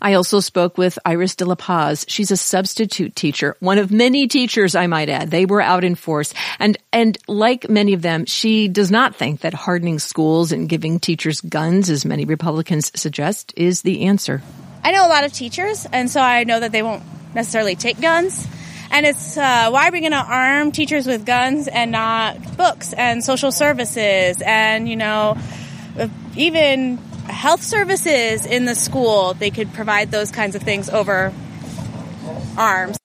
I also spoke with Iris de la Paz. She's a substitute teacher, one of many teachers, I might add. They were out in force. And like many of them, she does not think that hardening schools and giving teachers guns, as many Republicans suggest, is the answer. I know a lot of teachers, and so I know that they won't necessarily take guns. And it's why are we going to arm teachers with guns and not books and social services and, even health services in the school? They could provide those kinds of things over arms.